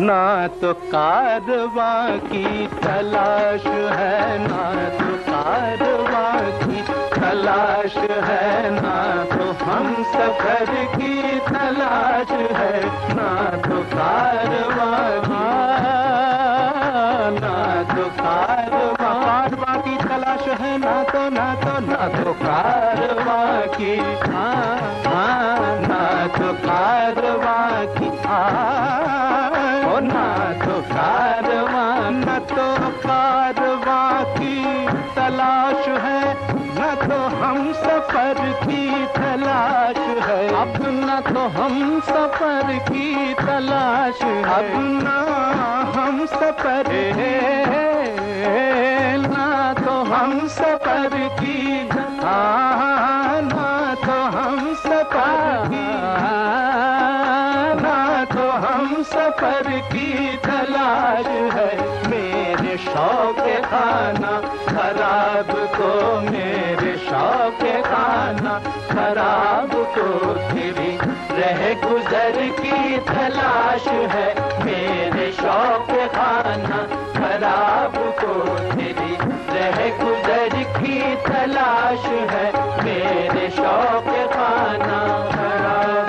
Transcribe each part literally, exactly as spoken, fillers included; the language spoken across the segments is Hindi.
ना तो कारवां की तलाश है, ना तो कारवां की तलाश है, ना तो हम सफर की तलाश है, ना तो कारवां की, ना तो कारवां कारवां की तलाश है, ना तो ना तो ना तो कारवां की, हाँ हाँ ना तो कारवां की, ओ ना तो कारवां, न तो कारवां की तलाश है, न तो हम सफर की तलाश है, अब न तो हम सफर की तलाश है, अब ना हम सफर है, ना तो हम सफर की, हाँ ना तो हम सफर की, ना तो हम सफर की तलाश है। मेरे शौक खाना खराब को, मेरे शौक खाना खराब को तेरी रह गुजर की तलाश है, मेरे शौक खाना खराब को तेरी रह गुजर की तलाश है, मेरे शौक खाना खराब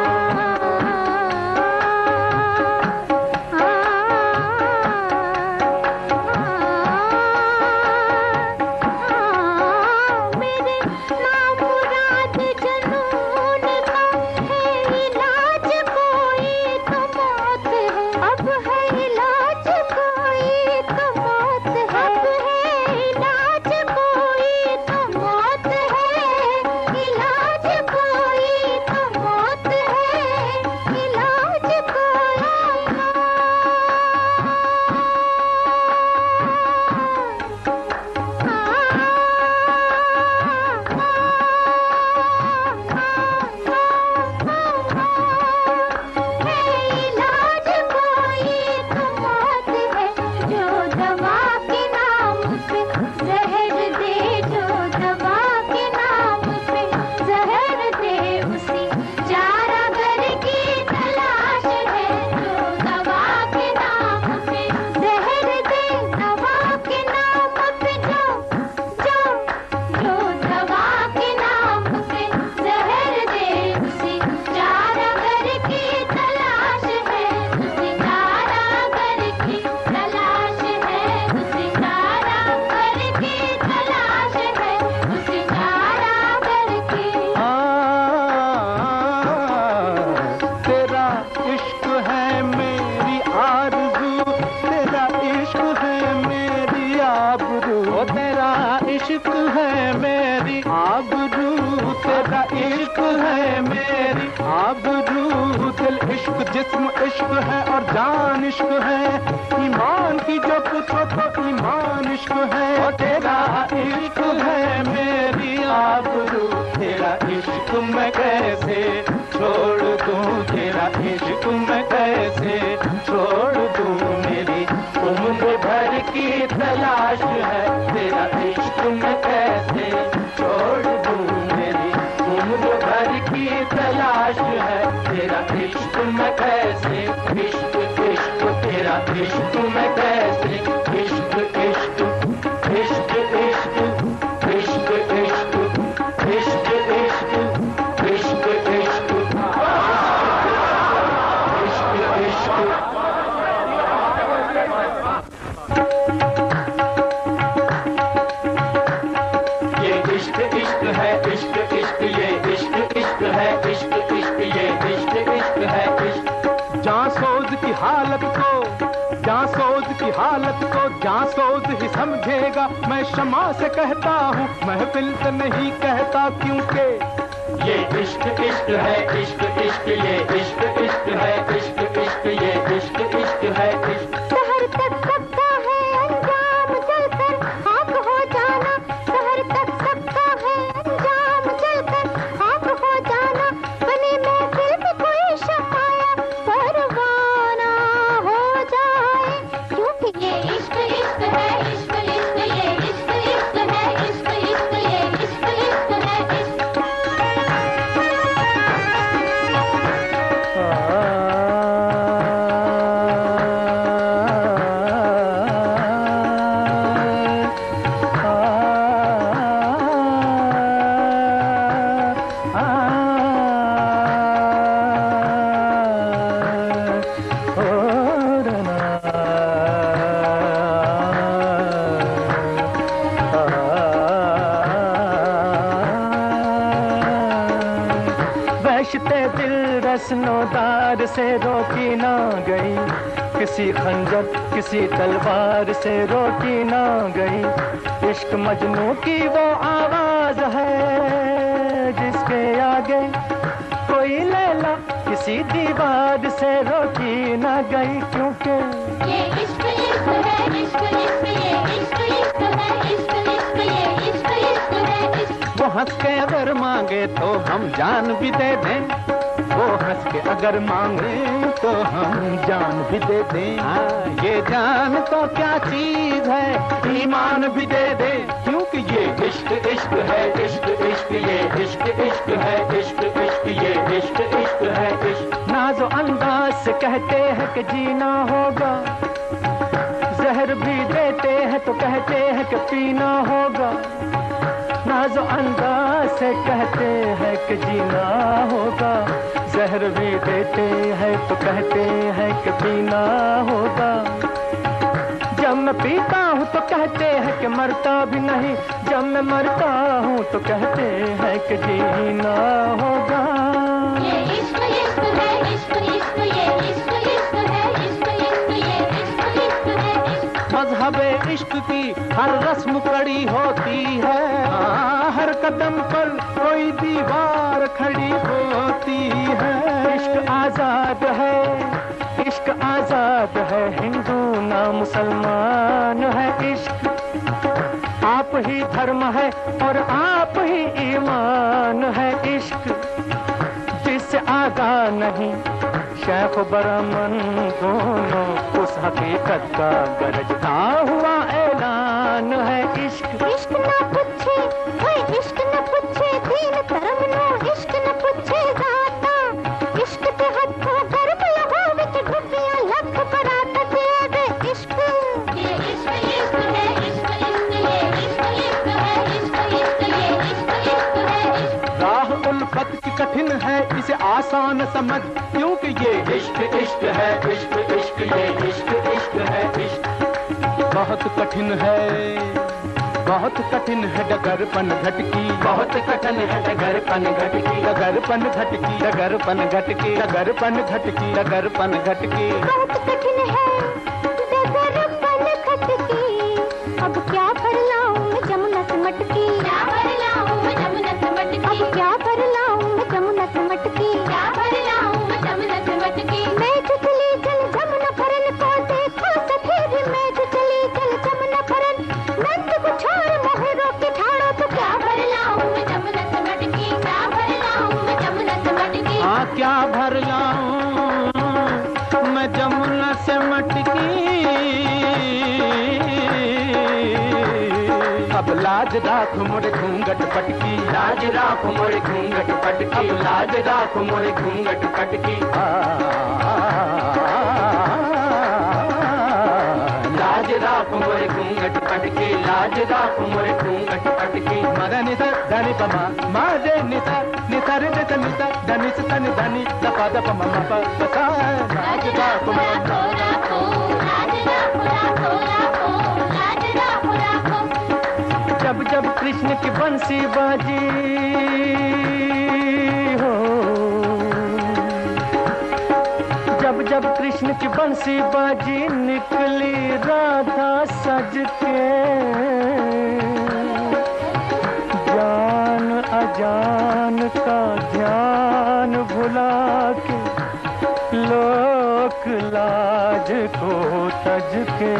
जिस्म इश्क है और जान इश्क है, ईमान की जो पूछो तो ईमान इश्क है, और तेरा इश्क है मेरी आबरू, तेरा इश्क मैं कैसे छोड़ दूं, तेरा इश्क मैं कैसे छोड़ दूं, मेरी उम्र भर की तलाश है, तेरा इश्क मैं कैसे छोड़ दूं, मेरी उम्र भर की तलाश है, तेरा इश्क मैं कैसे, इश्क इश्क तेरा इश्क मैं कैसे, इश्क इश्क इश्क इश्क इश्क इश्क इश्क इश्क इश्क इश्क ये इश्क इश्क है, इश्क इश्क ये इश्क इश्क है, इश्क इश्क ये इश्क इश्क है, इश्क जांसोज की हालत को, जांसोज की हालत को जांसोज ही समझेगा, मैं शमा से कहता हूँ महफिल से नहीं कहता, क्योंकि ये इश्क इश्क है, इश्क इश्क ये इश्क इश्क है, इश्क इश्क ये इश्क इश्क है, इश्क शहर तक सबका है अंजाम चलकर खाक हो जाना, शहर तक सबका है अंजाम चलकर खाक हो जाना, बनी महफिल में कोई शमाया परवाना हो जाए, क्योंकि ये इश्क इश्क है, इश्क इश्क ये इश्क इश्क है, इश्क इश्क ये इश्क इश्क है, इश्क हुस्नोदार से रोकी ना गई, किसी खंजर किसी तलवार से रोकी ना गई। इश्क मजनू की वो आवाज है जिसके आगे कोई लैला किसी दीवार से रोकी ना गई, क्योंकि ये इश्क इश्क है, इश्क इश्क ये इश्क इश्क है, इश्क इश्क ये इश्क इश्क है इश्क। वो हंस के अगर मांगे तो हम जान भी दे दें, वो हंस के अगर मांगे तो हम जान भी दे दें। हाँ, ये जान तो क्या चीज है, ईमान भी दे दे, क्योंकि ये इश्क इश्क है, इश्क इश्क ये इश्क इश्क है, इश्क इश्क ये इश्क इश्क है इश्क। नाज़ो अंदाज से कहते हैं कि जीना होगा, जहर भी देते हैं तो कहते हैं कि पीना होगा। नाज़ो अंदाज से कहते हैं कि जीना होगा, जहर भी देते हैं तो कहते हैं कि पीना होगा। जब मैं पीता हूँ तो कहते हैं कि मरता भी नहीं, जब मैं मरता हूँ तो कहते हैं कि जीना होगा। ये इश्क इश्क है, इश्क इश्क ये इश्क इश्क है, इश्क इश्क ये इश्क इश्क है इश्क। मज़हबे इश्क की हर रस्म कड़ी होती है, हर कदम पर कोई दीवार खड़ी होती है। इश्क आजाद है, इश्क आजाद है, हिंदू ना मुसलमान है। इश्क आप ही धर्म है और आप ही ईमान है। इश्क जिससे आगा नहीं शेख बरमन दोनों, उस हकीकत का गरजता हुआ ऐलान है। इश्क इश्क ना पूछे कोई, इश्क न पूछे दीन धर्म नो, इश्क न पूछे जाता। इश्क ते हथों गर्म लहो विच डुबियां लख बरात दे इश्क। ये इश्क इश्क है, इश्क इश्क ये इश्क इश्क है, इश्क इश्क ये इश्क इश्क है इश्क। राह उल्फत की कठिन है, इसे आसान समझ, क्योंकि ये इश्क इश्क है, इश्क इश्क ये इश्क इश्क है इश्क। बहुत कठिन है, बहुत कठिन है डगरपन घटकी, बहुत कठिन है डगरपन घटकी, डगरपन घटकी, डगरपन घटकी, डगरपन घटकी, डगरपन घटकी। बहुत कठिन है डगरपन घटकी, अब क्या भर लाऊं मैं जमुना से मटकी, क्या भर लाऊं मैं जमुना से मटकी, अब क्या भर लाऊं मैं जमुना से मटकी, क्या भर लाऊं मैं जमुना से मटकी। मैं जो चली जल जमुना भरन को देखो सफेद, मैं जो चली जल जमुना भरन, नंद को छोड़ मोहरों के ठाड़ो, तो क्या भर लाऊं मैं जमुना से मटकी, क्या भर लाऊं मैं जमुना से मटकी। हाँ, क्या भर लाऊं मैं जमुना से मटकी। अब लाज राख मोरे घूंघट पटकी, लाज राख मोरे घूंघट पटकी, अब लाज राख मोरे घूंघट पटकी। लाज राख मोरे घूंघट पटकी, लाज राख मोरे घूंघट पटकी। मद निसा धनि पमा मा दे निसा निसा रे निसा निसा धनि से धनि धनि दपा दप मम प पसा। लाज राख मोरे राखो लाज राखो राखो राखो लाज राखो राखो। जब जब कृष्ण की बंसी बाजी हो, जब जब कृष्ण की बंसी बाजी, निकली राधा सज के, जान अजान का ध्यान भुला के, लोक लाज को तज के।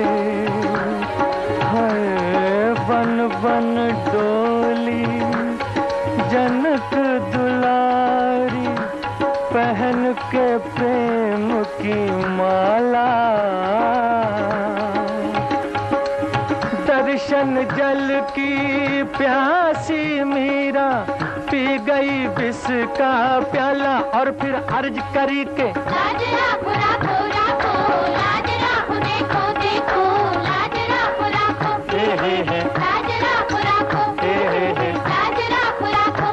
हाय बन बन डोली जनक दुलारी, पहन के प्रेम की माला। दर्शन जल की प्यासी मीरा, पी गई विष का प्याला, और फिर अर्ज करी के लाज राखो राखो राखो लाज राखो, देखो देखो लाज राखो राखो, हे हे हे लाज राखो राखो, हे हे हे लाज राखो राखो।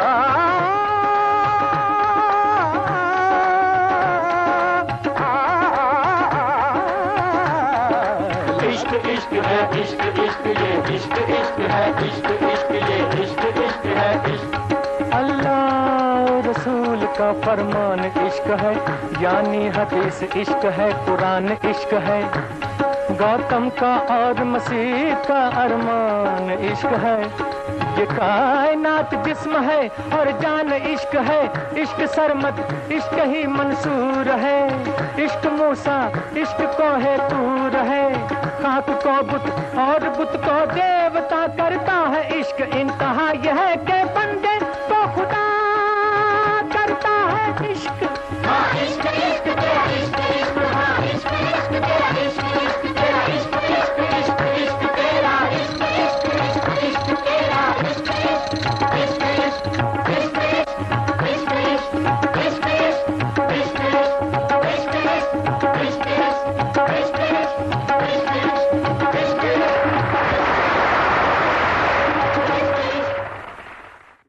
इश्क इश्क है, इश्क इश्क ये इश्क इश्क है, इश्क इश्क ये इश्क इश्क है इश्क। अल्लाह रसूल का फरमान इश्क है, यानी हदीस इश्क है, कुरान इश्क है। गौतम का और मसीह का अरमान इश्क है। ये कायनात जिस्म है और जान इश्क है। इश्क सरमद इश्क ही मंसूर है। इश्क मूसा इश्क को है तूर है। खाक को बुत और बुत को देवता करता है इश्क। इंतहा यह है